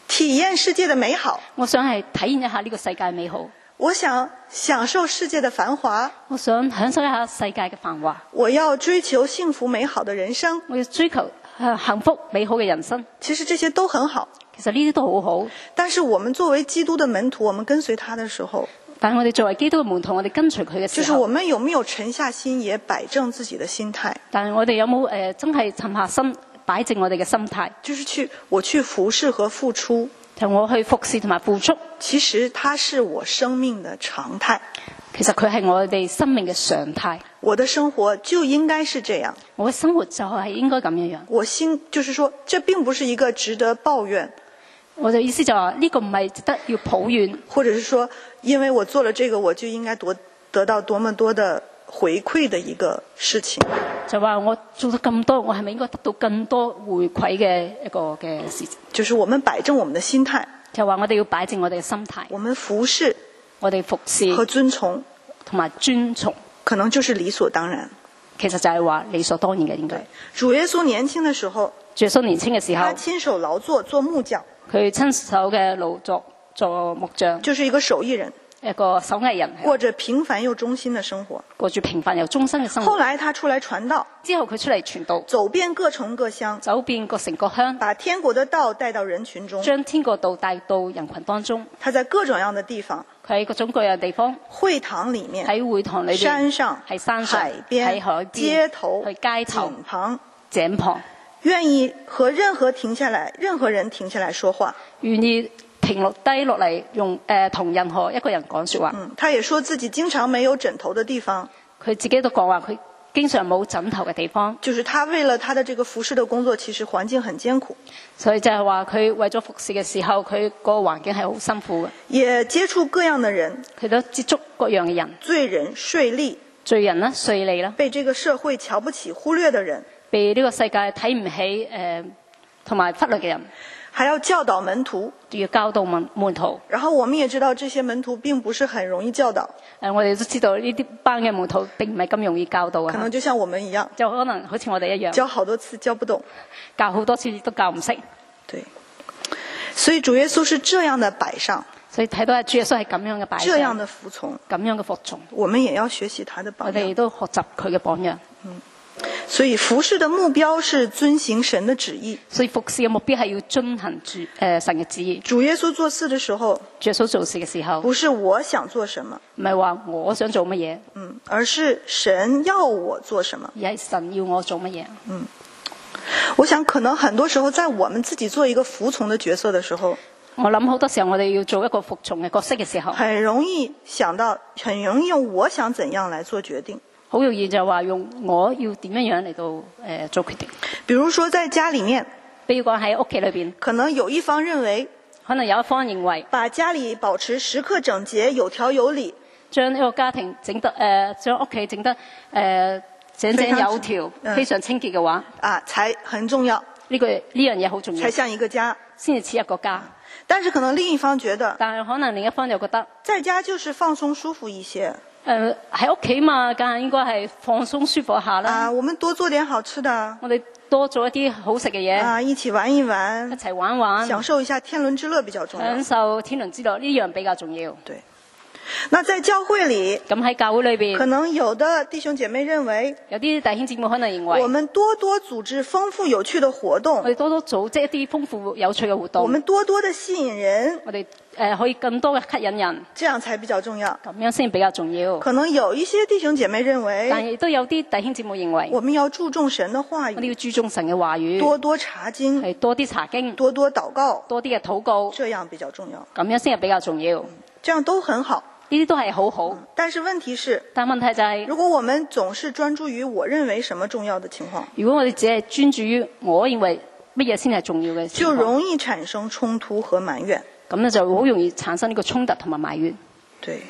體驗世界的美好， 我想係體驗一下呢個世界美好。 我想享受世界的繁華， 我想享受一下世界嘅繁華。 我要追求幸福美好的人生， 我要追求幸福美好嘅人生。 其實這些都很好， 其實呢啲都好好。 但是我們作為基督的門徒，我們跟隨他的時候， 但係我哋作為基督嘅門徒，我哋跟隨佢嘅時候， 就是我們有沒有沉下心，也擺正自己的心態？ 但係我哋有冇誒、呃、真係沉下心，擺正我哋嘅心態？ 就是去我去服侍和付出， 就我去服侍同埋付出。 其實它是我生命的常態。 其實佢係我哋生命嘅常態。 我的生活就應該是這樣。 我嘅生活就係應該咁樣樣。 我心就是說，這並不是一個值得抱怨。 我的意思就話呢個唔係值得要抱怨， 或者是說，因為我做了這個，我就應該得得到多麼多的回饋的一個事情。 就話我做咗咁多，我係咪應該得到更多回饋嘅一個嘅事情？ 就是我們擺正我們的心態。 就話我哋要擺正我哋嘅心態。 我們服侍， 我哋服侍和遵從， 同埋尊從， 可能就是理所當然。 其實就係話理所當然嘅應該。 主耶穌年輕的時候， 主耶穌年輕嘅時候， 他親手勞作做木匠。 佢親手嘅勞作做木匠， 就是一個手藝人， 一個手藝人， 過着平凡又忠心的生活， 過住平凡又忠心嘅生活。 後來他出來傳道， 之後佢出嚟傳道， 走遍各城各鄉， 走遍各城各鄉， 把天國的道帶到人群中， 將天國道帶到人群當中。 他在各種樣的地方， 佢喺各種各樣的地方， 會堂裡面， 喺會堂裏邊， 山上， 喺山上， 海邊， 喺海邊， 街頭， 去街頭， 井旁， 井旁。 願意和任何停下來，任何人停下來說話， 願意停落低落嚟用誒同、呃、任何一個人講說話。 嗯，他也說自己經常沒有枕頭的地方， 佢自己都講話佢經常冇枕頭嘅地方。 就是他為了他的這個服侍的工作，其實環境很艱苦。 所以就係話佢為咗服侍嘅時候，佢個環境係好辛苦嘅。 也接觸各樣的人， 佢都接觸各樣嘅人， 罪人、稅吏、 罪人啦、稅吏啦， 被這個社會瞧不起、忽略的人。 被呢個世界睇唔起誒同埋忽略嘅人， 還要教導門徒， 要教導門門徒。 然後我們也知道這些門徒並不是很容易教導。 誒、呃，我哋都知道呢啲班嘅門徒並唔係咁容易教導嘅。 可能就像我們一樣， 就可能好似我哋一樣， 教好多次教不懂， 教好多次都教唔識。 對，所以主耶穌是這樣的擺上。 所以睇到主耶穌係咁樣嘅擺上， 這樣的服從， 咁樣嘅服從， 我們也要學習他的榜樣。 我哋都學習佢嘅榜樣。 嗯。所以服侍的目標是遵行神的旨意。 所以服侍嘅目標係要遵行主誒、呃、神嘅旨意。 主耶穌做事的時候， 主耶穌做事嘅時候， 不是我想做什麼， 唔係話我想做乜嘢， 嗯，而是神要我做什麼， 而係神要我做乜嘢。 嗯，我想可能很多時候在我們自己做一個服從的角色的時候， 我諗好多時候我哋要做一個服從嘅角色嘅時候， 很容易想到，很容易用我想怎樣來做決定。 好容易就話用我要點樣樣嚟到誒、呃、做決定。 比如說在家裡面， 比如講喺屋企裏邊， 可能有一方認為， 可能有一方認為， 把家裡保持時刻整潔、有條有理， 將呢個家庭整得誒，將屋企整得誒、呃、井井有條、 嗯、 非常清潔嘅話， 啊，才很重要。 呢、這個呢樣嘢好重要， 才像一個家， 先至似一個家。 但是可能另一方覺得， 但係可能另一方又覺得， 在家就是放鬆舒服一些。 誒喺屋企嘛，梗係應該係放鬆舒服一下啦。 啊，我們多做點好吃的。 我哋多做一啲好食嘅嘢。 啊，一起玩一玩。 一齊玩玩。享受一下天倫之樂比較重要。 享受天倫之樂呢樣比較重要。 對。那在教會裡， 咁喺教會裏邊， 可能有的弟兄姐妹認為， 有啲弟兄姊妹可能認為， 我們多多組織豐富有趣的活動， 我哋多多組織一啲豐富有趣嘅活動， 我們多多的吸引人， 我哋誒、呃、可以更多嘅吸引人， 這樣才比較重要， 咁樣先比較重要。 可能有一些弟兄姐妹認為， 但亦都有啲弟兄姊妹認為， 我們要注重神的話語， 我哋要注重神嘅話語， 多多查經， 係多啲查經， 多多禱告， 多啲嘅禱告， 這樣比較重要， 咁樣先係比較重要， 這樣都很好。 呢啲都係好好， 但是問題是， 但問題就係、是， 如果我們總是專注於我認為什麼重要的情況， 如果我哋只係專注於我認為乜嘢先係重要嘅， 就容易產生衝突和埋怨。 咁呢就好容易產生呢個衝突同埋埋怨。 對，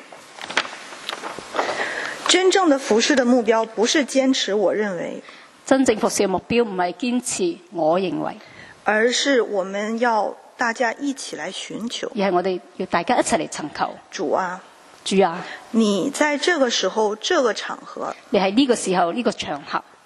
真正的服侍的目標不是堅持我認為， 真正服侍嘅目標唔係堅持我認為， 而是我們要大家一起來尋求， 而係我哋要大家一齊嚟尋求。 主啊， 主啊， 你在這個時候、這個場合， 你喺呢個時候、呢個場合，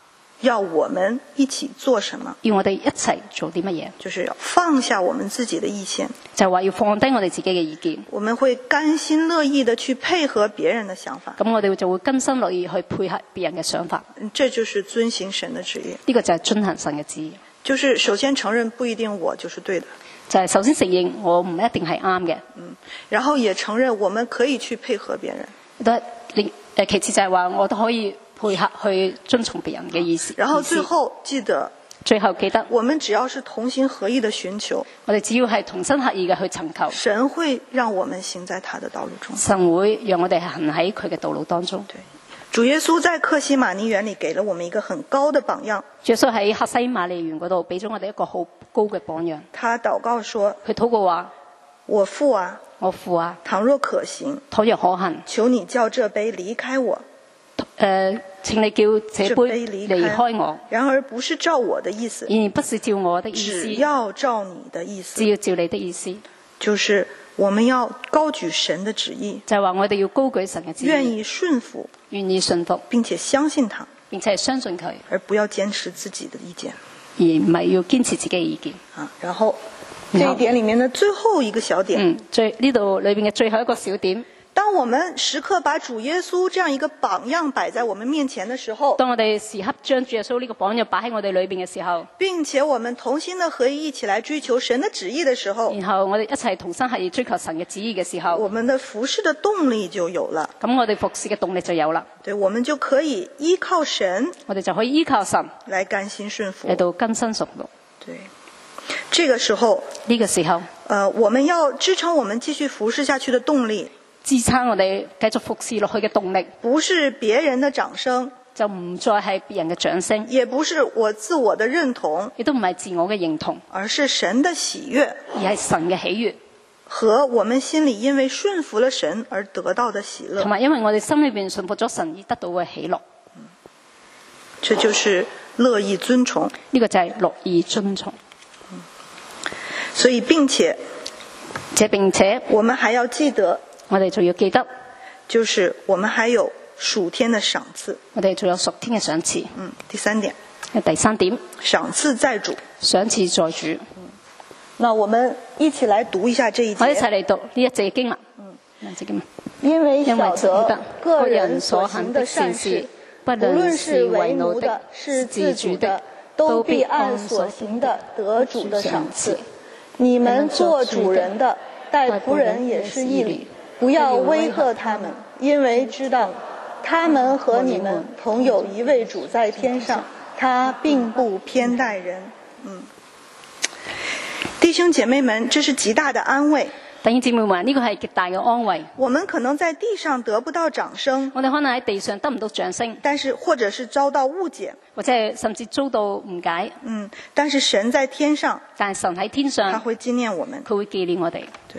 要我們一起做什麼？ 要我哋一齊做啲乜嘢？ 就是要放下我們自己的意見， 就係話要放低我哋自己嘅意見。 我們會甘心樂意的去配合別人的想法。 咁我哋就會甘心樂意去配合別人嘅想法。 這就是遵行神的旨意。 呢個就係遵行神嘅旨意。 就是首先承認不一定我就是對的。 就係首先承認我唔一定係啱嘅。 嗯，然後也承認我們可以去配合別人。 都另誒其次就係話我都可以配合去遵從別人嘅意思。 然後最後記得， 最後記得， 我們只要是同心合意的尋求， 我哋只要係同心合意嘅去尋求， 神會讓我們行在他的道路中。 神會讓我哋行喺佢嘅道路當中。 對，主耶穌在客西馬尼園裏給了我們一個很高的榜樣。 耶穌喺客西馬尼園嗰度俾咗我哋一個好高嘅榜樣。 他禱告說： 佢禱告話： 我父啊， 我父啊， 倘若可行， 倘若可行， 求你叫這杯離開我。 誒、呃，請你叫這杯離開我。 然而不是照我的意思， 然而不是照我的意思， 只要照你的意思。 只要照你的意思， 就是我們要高舉神的旨意， 就係話我哋要高舉神嘅旨意， 願意順服， 願意順服， 並且相信他， 並且係相信佢， 而不要堅持自己的意見， 而唔係要堅持自己嘅意見。 啊，然後這一點裏面的最後一個小點， 嗯，最呢度裏邊嘅最後一個小點。 當我們時刻把主耶穌這樣一個榜樣擺在我們面前的時候， 當我哋時刻將主耶穌呢個榜樣擺喺我哋裏邊嘅時候， 並且我們同心的合一一起來追求神的旨意的時候， 然後我哋一齊同心合意追求神嘅旨意嘅時候， 我們的服事的動力就有了。 咁我哋服事嘅動力就有啦。 對，我們就可以依靠神， 我哋就可以依靠神來甘心順服， 嚟到甘心順服。 對，這個時候， 呢個時候， 呃，我們要支撐我們繼續服事下去的動力， 支撐我哋繼續服侍落去嘅動力， 不是別人的掌聲， 就唔再係別人嘅掌聲， 也不是我自我的認同， 亦都唔係自我嘅認同， 而是神的喜悅， 而係神嘅喜悅， 和我們心裏因為順服了神而得到的喜樂， 同埋因為我哋心裏邊順服咗神而得到嘅喜樂。 這就是樂意遵從。 呢個就係樂意遵從。 所以並且， 這並且我們還要記得， 我哋仲要記得， 就是我們還有屬天的賞賜。 我哋仲有屬天嘅賞賜。 嗯，第三點。 第三點， 賞賜在主。 賞賜在主。 那我們一起來讀一下這一節。 我一齊嚟讀呢一節經文。嗯，呢一節經文。 因為曉得個人所行的善事，不論是為奴的，是自主的，都必按所行的得主的賞賜。你們做主人的，待僕人也是義理，不要威嚇他們，因為知道他們和你們同有一位主在天上，他並不偏待人。嗯，弟兄姐妹們，這是極大的安慰。 弟兄姊妹們，呢個係極大嘅安慰。 我們可能在地上得不到掌聲， 我哋可能喺地上得唔到掌聲， 但是或者是遭到誤解， 或者係甚至遭到誤解。 嗯，但是神在天上， 但係神喺天上， 他會紀念我們， 佢會紀念我哋。 對。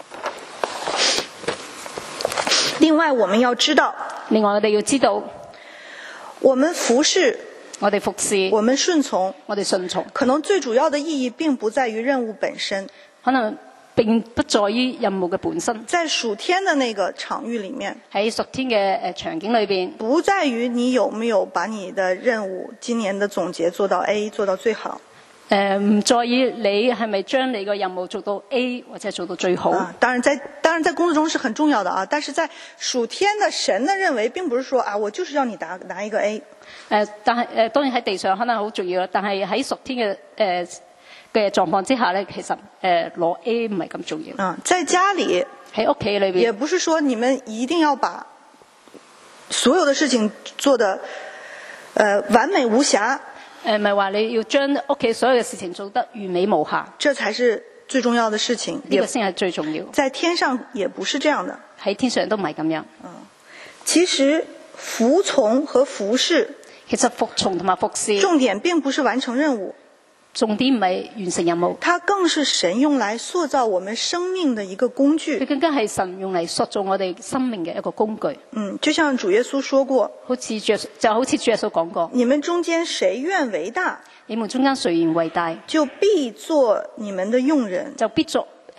另外，我們要知道， 另外我哋要知道， 我們服侍， 我哋服侍， 我們順從， 我哋順從， 可能最主要的意義並不在於任務本身， 可能並不在於任務嘅本身。 在屬天的那個場域裏面， 喺屬天嘅誒場景裏邊， 不在於你有沒有把你的任務今年的總結做到 A， 做到最好。 誒、呃、唔在意你係咪將你個任務做到 A 或者做到最好。 啊，當然在當然在工作中是很重要的啊，但是在屬天的神的認為，並不是說啊，我就是要你拿拿一個 A。誒、 呃，但係誒、呃、當然喺地上可能好重要，但係喺屬天嘅誒嘅狀況之下咧，其實誒攞、呃、A 唔係咁重要。 啊，在家裏喺屋企裏邊， 也不是說你們一定要把所有的事情做得呃完美無瑕。 誒唔係話你要將屋企所有嘅事情做得完美無瑕， 這才是最重要的事情。 呢個先係最重要。 在天上也不是這樣的， 喺天上都唔係咁樣。 嗯，其實服從和服侍， 其實服從同埋服侍， 重點並不是完成任務， 重點唔係完成任務， 它更是神用來塑造我們生命的一個工具。 佢更加係神用嚟塑造我哋生命嘅一個工具。 嗯，就像主耶穌說過， 好似主就好似主耶穌講過， 你們中間誰願為大， 你們中間誰願為大， 就必做你們的用人， 就必作誒、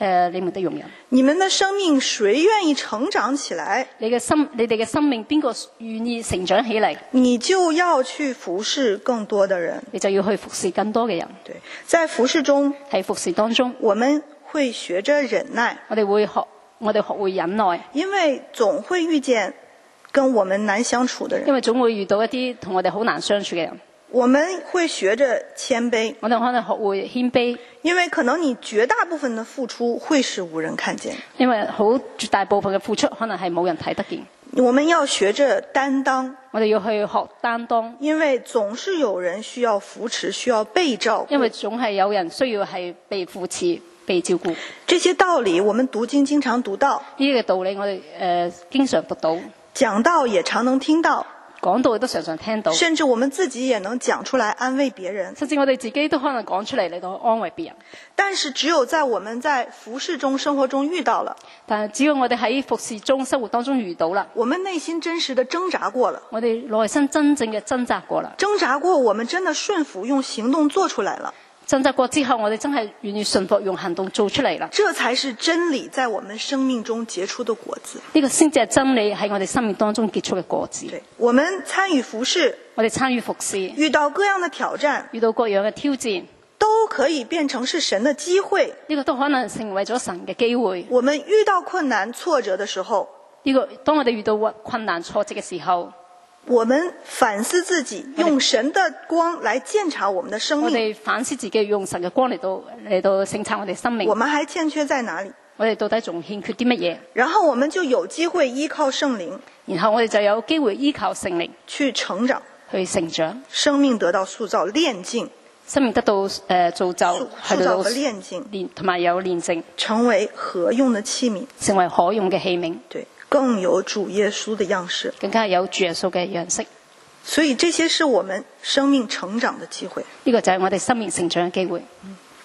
呃你們的用人。 你們的生命誰願意成長起來？ 你嘅心，你哋嘅生命邊個願意成長起嚟？ 你就要去服侍更多的人， 你就要去服侍更多嘅人。 對，在服侍中， 喺服侍當中， 我們會學着忍耐。 我哋會學，我哋學會忍耐， 因為總會遇見跟我們難相處的人。 因為總會遇到一啲同我哋好難相處嘅人。 我們會學着謙卑， 我哋可能學會謙卑， 因為可能你絕大部分的付出會是無人看見， 因為好絕大部分嘅付出可能係冇人睇得見。 我們要學着擔當， 我哋要去學擔當， 因為總是有人需要扶持，需要被照顧， 因為總係有人需要係被扶持、被照顧。 這些道理我們讀經經常讀到， 呢啲嘅道理我哋誒、呃、經常讀到， 講道也常能聽到， 講道亦都常常聽到， 甚至我們自己也能講出來安慰別人， 甚至我哋自己都可能講出嚟嚟到安慰別人。 但是只有在我們在服侍中、生活中遇到了， 但係只要我哋喺服侍中、生活當中遇到啦， 我們內心真實的掙扎過了， 我哋內心真正嘅掙扎過啦， 掙扎過我們真的順服，用行動做出來了。 掙扎過之後，我哋真係願意順服，用行動做出嚟啦。 這才是真理在我們生命中結出的果子。 呢個先至係真理喺我哋生命當中結出嘅果子。 對，我們參與服侍， 我哋參與服侍， 遇到各樣的挑戰， 遇到各樣嘅挑戰， 都可以變成是神的機會。 呢個都可能成為咗神嘅機會。 我們遇到困難挫折的時候， 呢個當我哋遇到困難挫折嘅時候， 我們反思自己，用神的光來鑒察我們的生命。 我哋反思自己，用神嘅光嚟到嚟到省察我哋生命。 我們還欠缺在哪裡？ 我哋到底仲欠缺啲乜嘢？ 然後我們就有機會依靠聖靈， 然後我哋就有機會依靠聖靈去成長， 去成長， 生命得到塑造、煉淨， 生命得到誒、呃、造就， 塑造和煉淨， 練同埋有煉淨， 成為合用的器皿， 成為可用嘅器皿。 對。更有主耶穌的樣式， 更加有主耶穌嘅樣式。 所以這些是我們生命成長的機會。 呢個就係我哋生命成長嘅機會。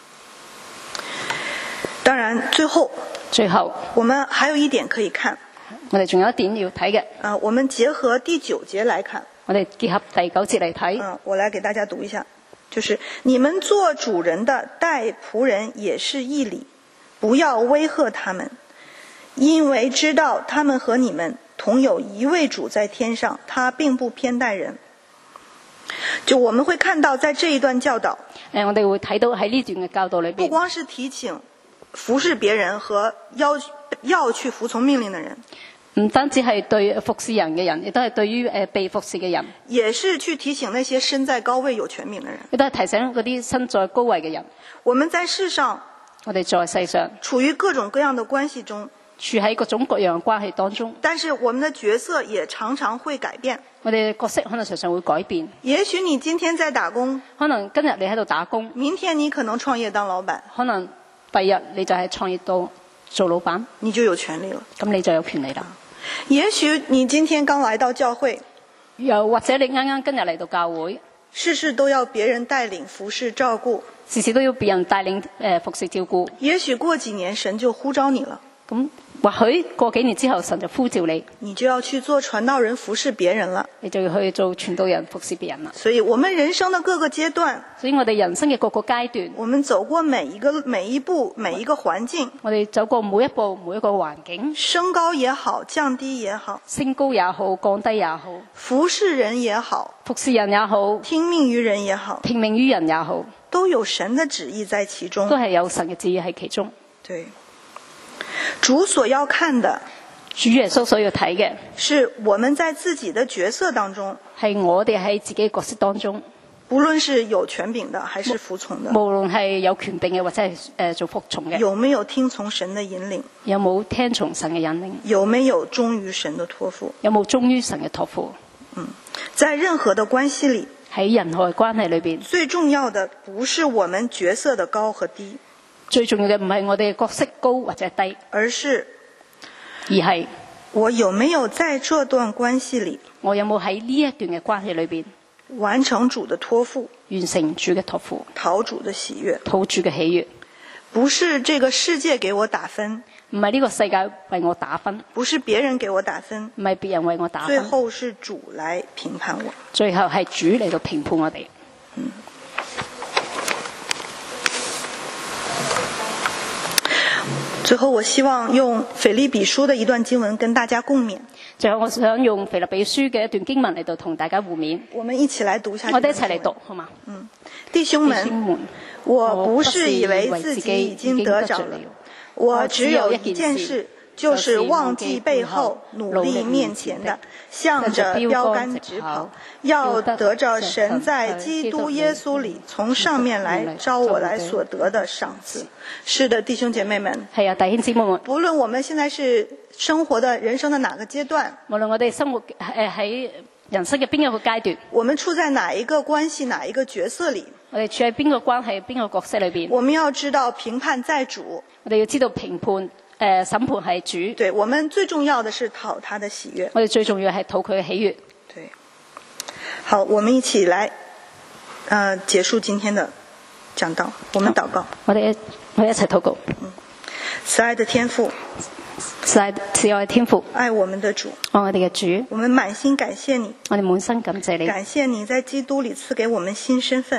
當然，最後， 最後我們還有一點可以看。 我哋仲有一點要睇嘅。 啊，我們結合第九節來看。 我哋結合第九節嚟睇。 嗯，我來給大家讀一下，就是你們做主人的待僕人也是義理，不要威嚇他們。因為知道他們和你們同有一位主在天上，他並不偏待人。就我們會看到在這一段教導， 誒，我哋會睇到喺呢段嘅教導裏邊， 不光是提醒服侍別人和要要去服從命令的人， 唔單止係對服侍人嘅人，亦都係對於誒被服侍嘅人， 也是去提醒那些身在高位有權柄的人， 亦都係提醒嗰啲身在高位嘅人。 我們在世上， 我哋在世上處於各種各樣的關係中。 處喺各種各樣嘅關係當中， 但是我們的角色也常常會改變。 我哋嘅角色可能常常會改變。 也許你今天在打工， 可能今日你喺度打工， 明天你可能創業當老闆， 可能第日你就係創業到做老闆， 你就有權利了。 咁你就有權利啦。 也許你今天剛來到教會， 又或者你啱啱今日嚟到教會， 事事都要別人帶領、服侍、照顧， 事事都要別人帶領、呃、服侍照顧。 也許過幾年神就呼召你了。 咁或許過幾年之後神就呼召你， 你就要去做傳道人服侍別人了， 你就要去做傳道人服侍別人啦。 所以我們人生的各個階段， 所以我哋人生嘅各個階段， 我們走過每一個每一步每一個環境， 我哋走過每一步每一個環境， 升高也好，降低也好， 升高也好，降低也好， 服侍人也好， 服侍人也好， 聽命於人也好， 聽命於人也好， 都有神的旨意在其中， 都係有神嘅旨意喺其中。 對。主所要看的， 主耶穌所要睇嘅， 是我們在自己的角色當中， 係我哋喺自己角色當中， 不論是有權柄的還是服從的， 無論係有權柄嘅或者係誒、呃、做服從嘅， 有沒有聽從神的引領？ 有冇聽從神嘅引領？ 有沒有忠於神的託付？ 有冇忠於神嘅託付？ 嗯，在任何的關係裏， 喺任何嘅關係裏邊， 最重要的不是我們角色的高和低。 最重要嘅唔係我哋嘅角色高或者低， 而是而係我有沒有在這段關係裏， 我有冇喺呢一段嘅關係裏邊完成主的託付， 完成主嘅託付， 討主的喜悅， 討主嘅喜悅。 不是這個世界給我打分， 唔係呢個世界為我打分， 不是別人給我打分， 唔係別人為我打分， 最後是主來評判我， 最後係主嚟到評判我哋。 嗯。 最後，我希望用腓立比書的一段經文跟大家共勉。 最後，我想用腓立比書嘅一段經文嚟到同大家互勉。 我們一起來讀一下。 我哋一齊嚟讀，好嗎？ 嗯，弟兄們，我不是以為自己已經得着了，我只有一件事，就是忘記背後，努力面前的，向着標杆直跑，要得着神在基督耶穌裏從上面來招我來所得的賞賜。是的，弟兄姐妹們， 係啊，弟兄姊妹們， 不論我們現在是生活的人生的哪個階段， 無論我哋生活誒喺人生嘅邊一個階段， 我們處在哪一個關係、哪一個角色裏， 我哋處喺邊個關係、邊個角色裏邊， 我們要知道評判在主， 我哋要知道評判。誒、呃、審判係主， 對，我們最重要的是討他的喜悅。 我哋最重要係討佢嘅喜悅。 對，好，我們一起來，呃，結束今天的講道。我們禱告， 我哋一我哋一齊禱告。 嗯，慈愛的天父， 慈愛慈愛的天父， 愛我們的主， 愛我哋嘅主， 我們滿心感謝你， 我哋滿心感謝你， 感謝你在基督裏賜給我們新身份。